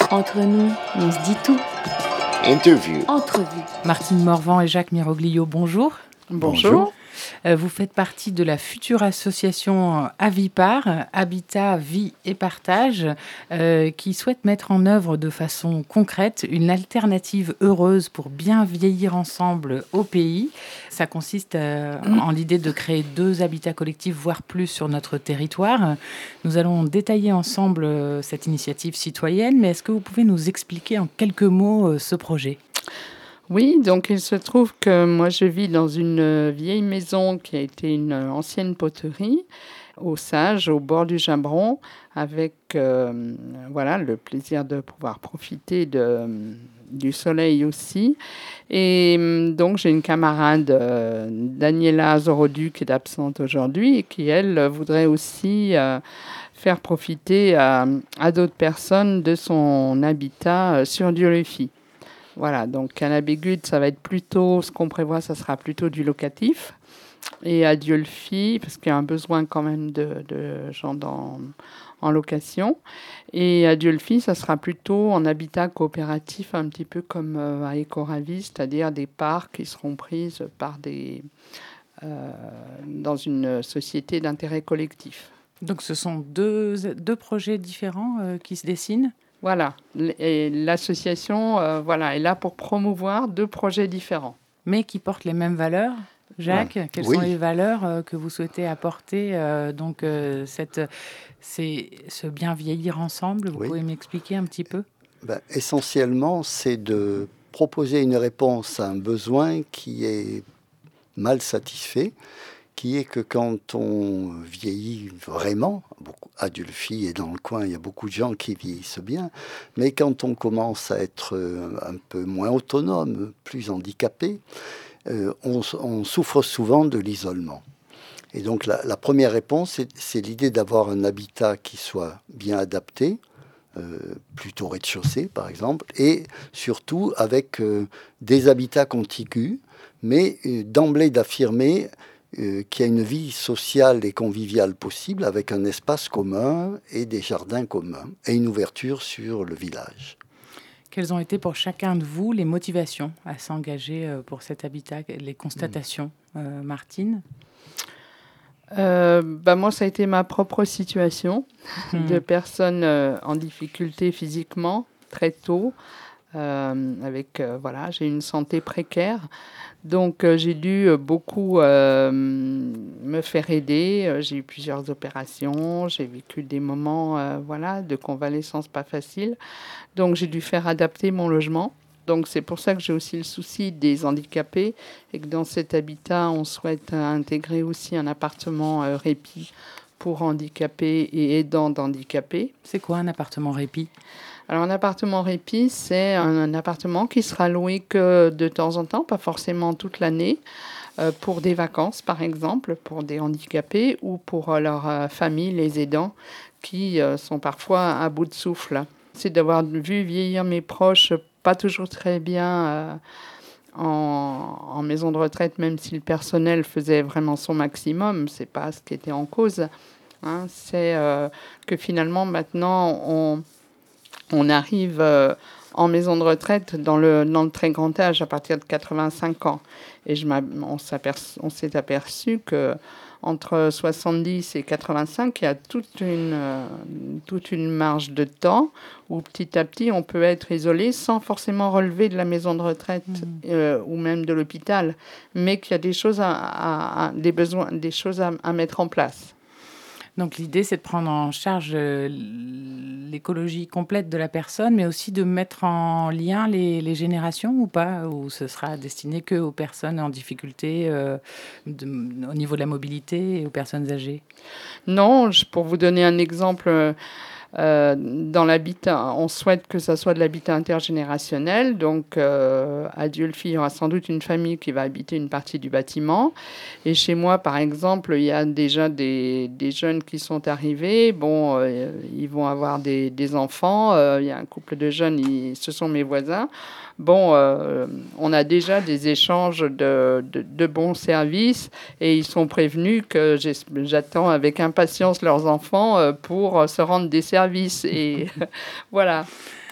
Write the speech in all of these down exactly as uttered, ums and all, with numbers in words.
Entre nous, on se dit tout. Interview. Entrevue. Martine Morvan et Jacques Miroglio, bonjour. Bonjour. Euh, vous faites partie de la future association Avipar, Habitat, Vie et Partage, euh, qui souhaite mettre en œuvre de façon concrète une alternative heureuse pour bien vieillir ensemble au pays. Ça consiste euh, en l'idée de créer deux habitats collectifs, voire plus, sur notre territoire. Nous allons détailler ensemble euh, cette initiative citoyenne, mais est-ce que vous pouvez nous expliquer en quelques mots euh, ce projet ? Oui, donc il se trouve que moi je vis dans une vieille maison qui a été une ancienne poterie au Sage, au bord du Jabron, avec euh, voilà, le plaisir de pouvoir profiter de, du soleil aussi. Et donc j'ai une camarade, euh, Daniela Zorodu, qui est absente aujourd'hui et qui, elle, voudrait aussi euh, faire profiter à, à d'autres personnes de son habitat euh, sur Dieulefit. Voilà, donc à la Bégude, ça va être plutôt, ce qu'on prévoit, ça sera plutôt du locatif. Et à Dieulefit, parce qu'il y a un besoin quand même de, de gens dans, en location. Et à Dieulefit, ça sera plutôt en habitat coopératif, un petit peu comme euh, à Écoravis, c'est-à-dire des parts qui seront prises par des, euh, dans une société d'intérêt collectif. Donc ce sont deux, deux projets différents euh, qui se dessinent ? Voilà, et l'association euh, voilà, est là pour promouvoir deux projets différents. Mais qui portent les mêmes valeurs. Jacques, ouais. Quelles oui. sont les valeurs euh, que vous souhaitez apporter euh, donc, euh, cette, c'est, ce bien vieillir ensemble, vous oui. pouvez m'expliquer un petit peu ? Ben, essentiellement, c'est de proposer une réponse à un besoin qui est mal satisfait, qui est que quand on vieillit vraiment, beaucoup, à Dieulefit et dans le coin, il y a beaucoup de gens qui vieillissent bien, mais quand on commence à être un peu moins autonome, plus handicapé, euh, on, on souffre souvent de l'isolement. Et donc la, la première réponse, c'est, c'est l'idée d'avoir un habitat qui soit bien adapté, euh, plutôt rez-de-chaussée par exemple, et surtout avec euh, des habitats contigus, mais euh, d'emblée d'affirmer Euh, qui a une vie sociale et conviviale possible avec un espace commun et des jardins communs et une ouverture sur le village. Quelles ont été pour chacun de vous les motivations à s'engager euh, pour cet habitat, les constatations, mmh. euh, Martine ? Euh, bah moi, ça a été ma propre situation mmh. de personne euh, en difficulté physiquement très tôt. Euh, avec euh, voilà, j'ai une santé précaire, donc euh, j'ai dû euh, beaucoup euh, me faire aider. Euh, j'ai eu plusieurs opérations, j'ai vécu des moments euh, voilà, de convalescence pas facile, donc j'ai dû faire adapter mon logement. Donc c'est pour ça que j'ai aussi le souci des handicapés et que dans cet habitat, on souhaite euh, intégrer aussi un appartement euh, répit pour handicapés et aidants d'handicapés. C'est quoi un appartement répit ? Alors, un appartement répit, c'est un, un appartement qui sera loué que de temps en temps, pas forcément toute l'année, euh, pour des vacances, par exemple, pour des handicapés ou pour euh, leur euh, famille, les aidants, qui euh, sont parfois à bout de souffle. C'est d'avoir vu vieillir mes proches, pas toujours très bien euh, en, en maison de retraite, même si le personnel faisait vraiment son maximum. C'est pas ce qui était en cause. Hein. C'est euh, que finalement, maintenant, on... On arrive euh, en maison de retraite dans le, dans le très grand âge, à partir de quatre-vingt-cinq ans. Et je on, on s'est aperçu qu'entre soixante-dix et quatre-vingt-cinq, il y a toute une, euh, toute une marge de temps où petit à petit, on peut être isolé sans forcément relever de la maison de retraite mmh. euh, ou même de l'hôpital, mais qu'il y a des choses à, à, à, des besoins, des choses à, à mettre en place. Donc l'idée, c'est de prendre en charge euh, l'écologie complète de la personne, mais aussi de mettre en lien les, les générations ou pas, ou ce sera destiné que aux personnes en difficulté euh, de, au niveau de la mobilité et aux personnes âgées ? Non, je, pour vous donner un exemple, euh, dans l'habitat, on souhaite que ça soit de l'habitat intergénérationnel. Donc euh, à Dieulefit, il y aura sans doute une famille qui va habiter une partie du bâtiment. Et chez moi, par exemple, il y a déjà des, des jeunes qui sont arrivés. Bon, euh, ils vont avoir des, des enfants. Euh, il y a un couple de jeunes, ils, ce sont mes voisins. Bon, euh, on a déjà des échanges de, de, de bons services et ils sont prévenus que j'attends avec impatience leurs enfants pour se rendre des services. Et voilà.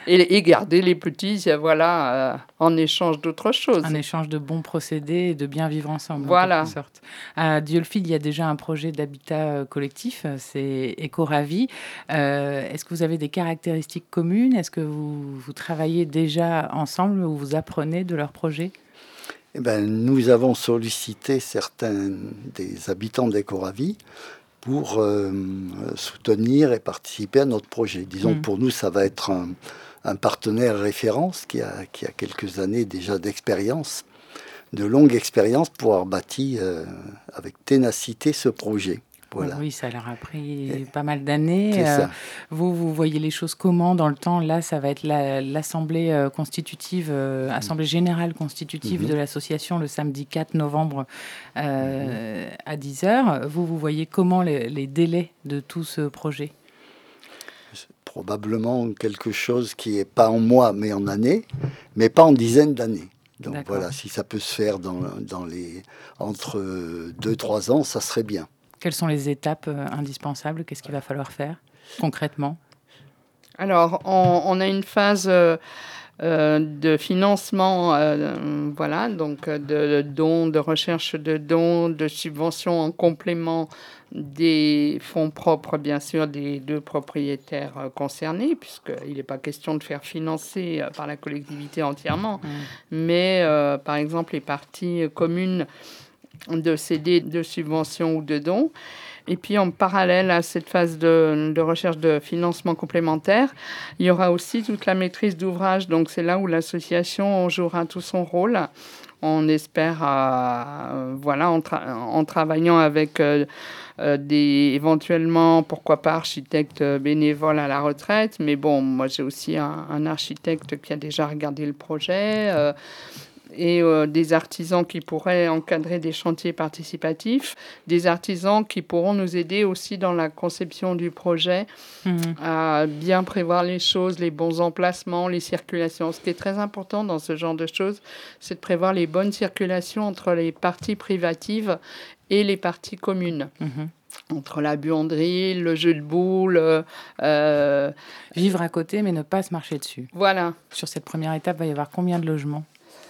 et, et garder les petits, voilà, euh, en échange d'autres choses. Un échange de bons procédés et de bien vivre ensemble, voilà. en quelque sorte. À Dieulfi, il y a déjà un projet d'habitat collectif, c'est Écoravie. Euh, est-ce que vous avez des caractéristiques communes? Est-ce que vous, vous travaillez déjà ensemble ou vous apprenez de leur projet? Eh ben, nous avons sollicité certains des habitants d'Écoravie pour euh, soutenir et participer à notre projet. Disons mmh. que pour nous, ça va être un, un partenaire référence qui a, qui a quelques années déjà d'expérience, de longue expérience pour avoir bâti euh, avec ténacité ce projet. Voilà. Oui, ça leur a pris et pas mal d'années. C'est ça. Euh, vous, vous voyez les choses comment dans le temps? Là, ça va être la, l'assemblée euh, constitutive, euh, assemblée générale constitutive mmh. de l'association le samedi quatre novembre euh, mmh. à dix heures. Vous, vous voyez comment les, les délais de tout ce projet? Probablement quelque chose qui n'est pas en mois, mais en années, mais pas en dizaines d'années. Donc D'accord. voilà, si ça peut se faire dans, dans les, entre deux et trois ans, ça serait bien. Quelles sont les étapes euh, indispensables? Qu'est-ce qu'il va falloir faire concrètement? Alors, on, on a une phase euh, euh, de financement, euh, voilà, donc de, de dons, de recherche de dons, de subventions en complément des fonds propres, bien sûr, des deux propriétaires euh, concernés, puisqu'il n'est pas question de faire financer euh, par la collectivité entièrement, mmh. mais euh, par exemple les parties communes de céder de subventions ou de dons. Et puis, en parallèle à cette phase de, de recherche de financement complémentaire, il y aura aussi toute la maîtrise d'ouvrage. Donc, c'est là où l'association jouera tout son rôle. On espère, euh, voilà, en, tra- en travaillant avec euh, euh, des, éventuellement, pourquoi pas, architectes bénévoles à la retraite. Mais bon, moi, j'ai aussi un, un architecte qui a déjà regardé le projet. Euh, et euh, des artisans qui pourraient encadrer des chantiers participatifs, des artisans qui pourront nous aider aussi dans la conception du projet, mmh. à bien prévoir les choses, les bons emplacements, les circulations. Ce qui est très important dans ce genre de choses, c'est de prévoir les bonnes circulations entre les parties privatives et les parties communes. Mmh. Entre la buanderie, le jeu de boules. Euh, Vivre à côté, mais ne pas se marcher dessus. Voilà. Sur cette première étape, il va y avoir combien de logements ?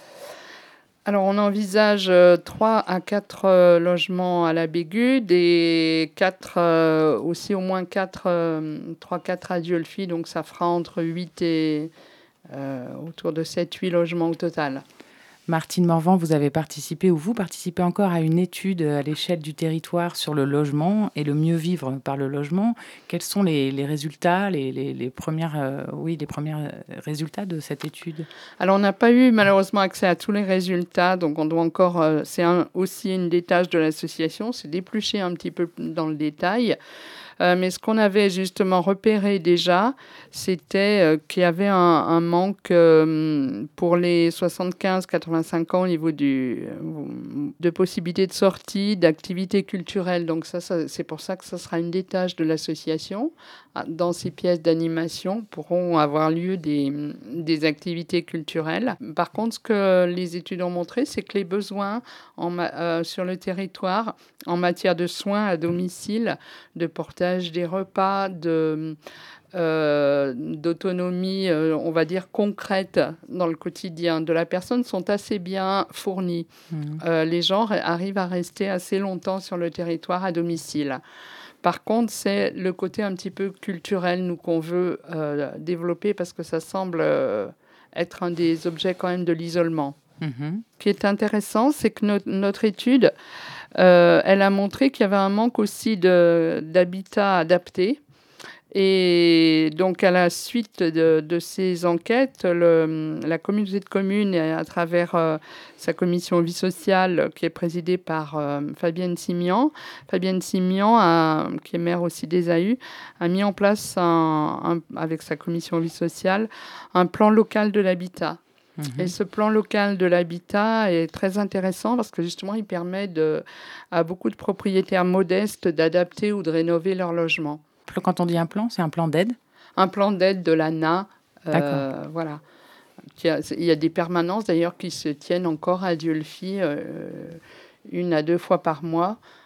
Alors, on envisage euh, trois à quatre euh, logements à la Bégude et quatre, euh, aussi au moins quatre, euh, trois à quatre à Dieulfi. Donc, ça fera entre huit et euh, autour de sept à huit logements au total. Martine Morvan, vous avez participé ou vous participez encore à une étude à l'échelle du territoire sur le logement et le mieux vivre par le logement. Quels sont les, les résultats, les, les, les, premières, euh, oui, les premiers résultats de cette étude? Alors, on n'a pas eu malheureusement accès à tous les résultats, donc on doit encore, euh, c'est un, aussi une des tâches de l'association, c'est d'éplucher un petit peu dans le détail. Euh, mais ce qu'on avait justement repéré déjà, c'était euh, qu'il y avait un, un manque euh, pour les soixante-quinze à quatre-vingt-cinq ans au niveau du, euh, de possibilités de sortie, d'activités culturelles. Donc ça, ça, c'est pour ça que ce sera une des tâches de l'association. Dans ces pièces d'animation pourront avoir lieu des, des activités culturelles. Par contre, ce que les études ont montré, c'est que les besoins en ma- euh, sur le territoire en matière de soins à domicile, de portage des repas, de, euh, d'autonomie, euh, on va dire, concrète dans le quotidien de la personne sont assez bien fournis. Mmh. Euh, les gens arrivent à rester assez longtemps sur le territoire à domicile. Par contre, c'est le côté un petit peu culturel, nous, qu'on veut euh, développer parce que ça semble euh, être un des objets quand même de l'isolement. Mmh. Ce qui est intéressant, c'est que no- notre étude, euh, elle a montré qu'il y avait un manque aussi de, d'habitat adapté. Et donc, à la suite de, de ces enquêtes, le, la communauté de communes, à travers euh, sa commission vie sociale, qui est présidée par euh, Fabienne Simian, Fabienne Simian, a, qui est maire aussi des A U, a mis en place, un, un, avec sa commission vie sociale, un plan local de l'habitat. Mmh. Et ce plan local de l'habitat est très intéressant parce que justement, il permet de, à beaucoup de propriétaires modestes d'adapter ou de rénover leur logement. Quand on dit un plan, c'est un plan d'aide? Un plan d'aide de l'A N A. Euh, voilà. Il y, a, il y a des permanences d'ailleurs qui se tiennent encore à Dieulfi, euh, une à deux fois par mois,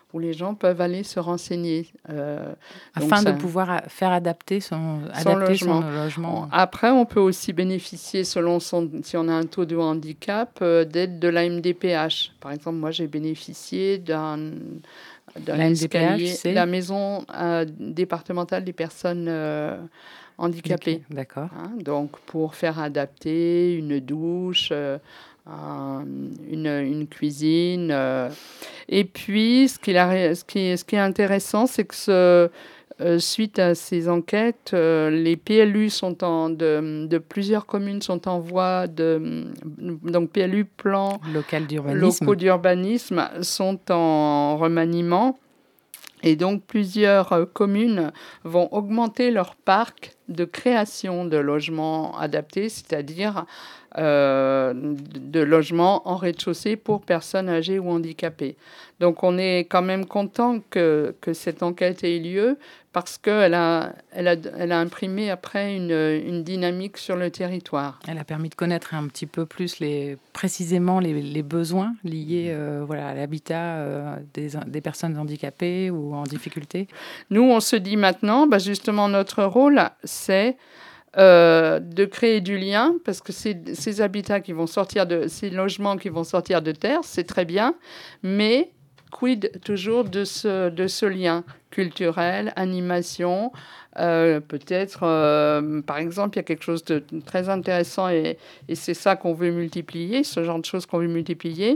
où les gens peuvent aller se renseigner. Euh, Afin ça, de pouvoir faire adapter son, son adapter logement. son logement. Après, on peut aussi bénéficier, selon son, si on a un taux de handicap, euh, d'aide de l'A M D P H. Par exemple, moi, j'ai bénéficié d'un, d'un escalier, la maison euh, départementale des personnes euh, handicapées. Okay, d'accord. Hein, donc, pour faire adapter une douche, euh, un, une, une cuisine. Euh. Et puis, ce qui, a, ce, qui, ce qui est intéressant, c'est que ce, euh, suite à ces enquêtes, euh, les P L U sont en, de, de plusieurs communes sont en voie de... Donc, P L U, plans local d'urbanisme. locaux d'urbanisme, sont en remaniement. Et donc, plusieurs euh, communes vont augmenter leur parc de création de logements adaptés, c'est-à-dire euh, de logements en rez-de-chaussée pour personnes âgées ou handicapées. Donc, on est quand même content que, que cette enquête ait eu lieu parce qu'elle a, elle a, elle a imprimé après une, une dynamique sur le territoire. Elle a permis de connaître un petit peu plus les, précisément les, les besoins liés euh, voilà, à l'habitat euh, des, des personnes handicapées ou en difficulté. Nous, on se dit maintenant, bah justement, notre rôle, c'est euh, de créer du lien, parce que ces, ces habitats qui vont sortir de, ces logements qui vont sortir de terre, c'est très bien, mais quid toujours de ce, de ce lien culturel, animation, euh, peut-être, euh, par exemple, il y a quelque chose de très intéressant et, et c'est ça qu'on veut multiplier, ce genre de choses qu'on veut multiplier.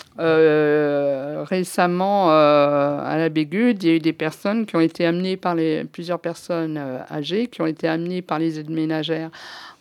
Euh, récemment, euh, à la Bégude, il y a eu des personnes qui ont été amenées par les, plusieurs personnes euh, âgées, qui ont été amenées par les aides ménagères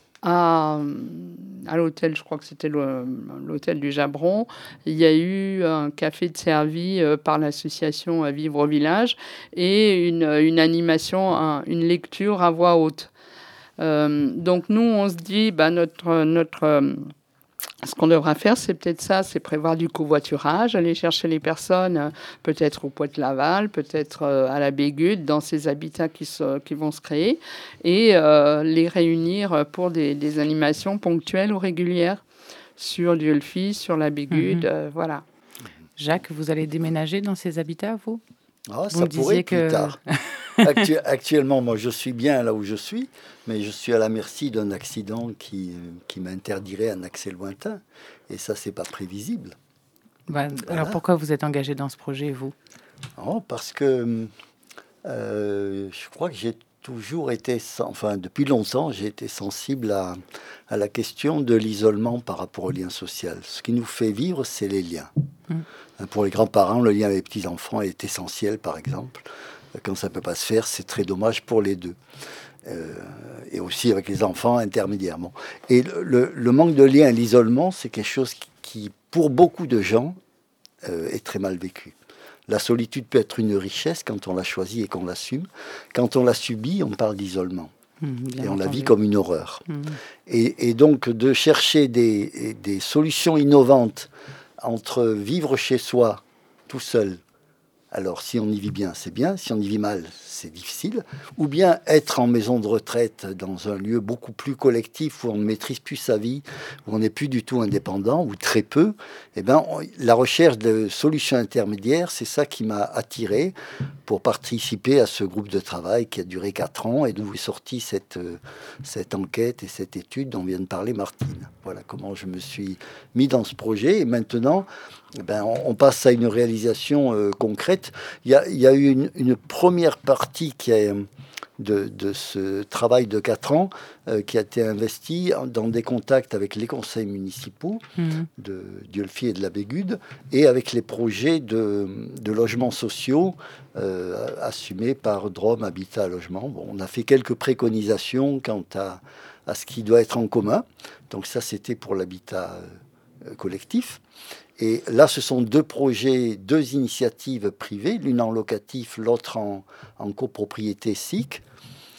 à, à l'hôtel, je crois que c'était le, l'hôtel du Jabron. Il y a eu un café de servi euh, par l'association euh, Vivre au Village et une, une animation, un, une lecture à voix haute. Euh, donc nous, on se dit, bah, notre... notre euh, ce qu'on devra faire, c'est peut-être ça, c'est prévoir du covoiturage, aller chercher les personnes, euh, peut-être au Pointe-Laval, peut-être euh, à la Bégude, dans ces habitats qui, se, qui vont se créer, et euh, les réunir pour des, des animations ponctuelles ou régulières sur Dieulefit, sur la Bégude, mmh. euh, voilà. Jacques, vous allez déménager dans ces habitats, vous ? Ah, vous ça pourrait plus que... tard. Actu- actuellement, moi, je suis bien là où je suis, mais je suis à la merci d'un accident qui, qui m'interdirait un accès lointain. Et ça, c'est pas prévisible. Bah, voilà. Alors, pourquoi vous êtes engagé dans ce projet, vous ? Oh, parce que euh, je crois que j'ai toujours été, enfin, depuis longtemps, j'ai été sensible à, à la question de l'isolement par rapport au lien social. Ce qui nous fait vivre, c'est les liens. Mmh. Pour les grands-parents, le lien avec les petits-enfants est essentiel, par exemple. Quand ça ne peut pas se faire, c'est très dommage pour les deux. Euh, et aussi avec les enfants intermédiairement. Et le, le, le manque de lien, l'isolement, c'est quelque chose qui, qui pour beaucoup de gens, euh, est très mal vécu. La solitude peut être une richesse quand on la choisit et qu'on l'assume. Quand on la subit, on parle d'isolement. Mmh, et on entendu. La vit comme une horreur. Mmh. Et, et donc, de chercher des, des solutions innovantes entre vivre chez soi, tout seul, alors si on y vit bien, c'est bien, si on y vit mal, c'est difficile, ou bien être en maison de retraite dans un lieu beaucoup plus collectif où on ne maîtrise plus sa vie, où on n'est plus du tout indépendant, ou très peu, eh ben, on, la recherche de solutions intermédiaires, c'est ça qui m'a attiré pour participer à ce groupe de travail qui a duré quatre ans et d'où est sortie cette, cette enquête et cette étude dont vient de parler Martine. Voilà comment je me suis mis dans ce projet et maintenant, eh ben, on, on passe à une réalisation euh, concrète. Il y a, il y a eu une, une première partie qui est de, de ce travail de quatre ans euh, qui a été investi dans des contacts avec les conseils municipaux mmh. de Dieulefit et de la Bégude et avec les projets de, de logements sociaux euh, assumés par Drôme Habitat Logement. Bon, on a fait quelques préconisations quant à, à ce qui doit être en commun. Donc ça, c'était pour l'habitat euh, collectif. Et là, ce sont deux projets, deux initiatives privées, l'une en locatif, l'autre en, en copropriété S I C,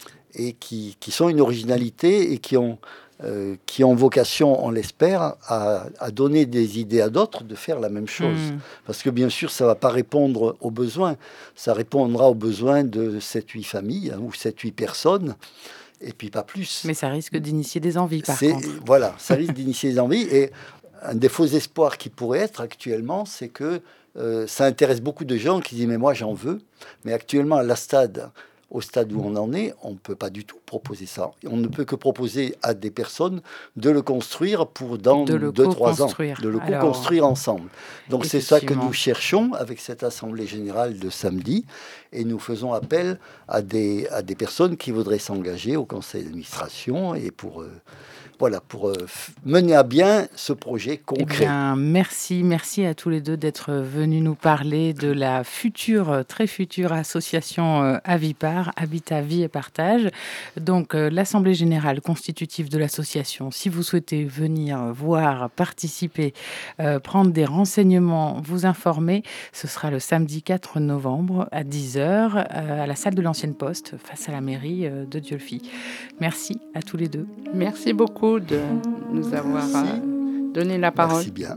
et qui, qui sont une originalité et qui ont, euh, qui ont vocation, on l'espère, à, à donner des idées à d'autres de faire la même chose. Mmh. Parce que bien sûr, ça ne va pas répondre aux besoins, ça répondra aux besoins de sept huit familles hein, ou sept huit personnes. Et puis pas plus. Mais ça risque d'initier des envies, par C'est, contre. Voilà, ça risque d'initier des envies. Et un des faux espoirs qui pourrait être actuellement, c'est que euh, ça intéresse beaucoup de gens qui disent mais moi j'en veux, mais actuellement à la stade, au stade où on en est, on ne peut pas du tout proposer ça. On ne peut que proposer à des personnes de le construire pour dans deux trois ans, de le co-construire ensemble. Donc c'est ça que nous cherchons avec cette Assemblée Générale de samedi, et nous faisons appel à des, à des personnes qui voudraient s'engager au conseil d'administration et pour... Euh, Voilà, pour euh, mener à bien ce projet concret. Eh bien, merci, merci à tous les deux d'être venus nous parler de la future, très future association euh, Avipar, Habitat, Vie et Partage. Donc, euh, l'Assemblée Générale constitutive de l'association, si vous souhaitez venir voir, participer, euh, prendre des renseignements, vous informer, ce sera le samedi quatre novembre à dix heures euh, à la salle de l'Ancienne Poste, face à la mairie euh, de Dieulefit. Merci à tous les deux. Merci beaucoup de nous avoir euh, donné la parole. Merci bien.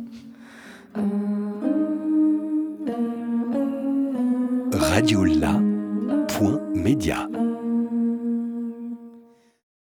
radiola point média